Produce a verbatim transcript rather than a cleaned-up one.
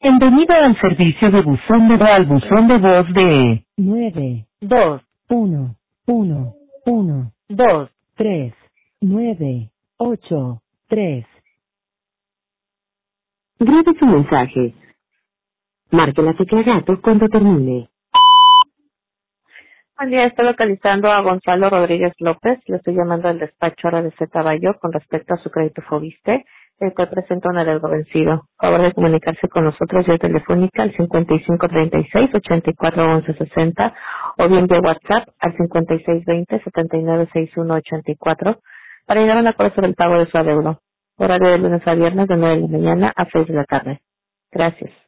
Bienvenido al servicio de buzón de voz, al buzón de voz de nueve, dos, uno, uno, uno, dos. tres, nueve, ocho, tres. Grabe su mensaje. Marque la tecla gato cuando termine. Buen día, estoy localizando a Gonzalo Rodríguez López. Le estoy llamando al despacho ahora de Z Caballo con respecto a su crédito Fobiste, el cual presenta un adeudo vencido. Favor de comunicarse con nosotros vía telefónica al cincuenta y cinco treinta y seis, ochenta y cuatro once sesenta o bien vía WhatsApp al cincuenta y seis veinte, setenta y nueve sesenta y uno ochenta y cuatro para llegar a un acuerdo sobre el pago de su adeudo. Horario de lunes a viernes de nueve de la mañana a seis de la tarde. Gracias.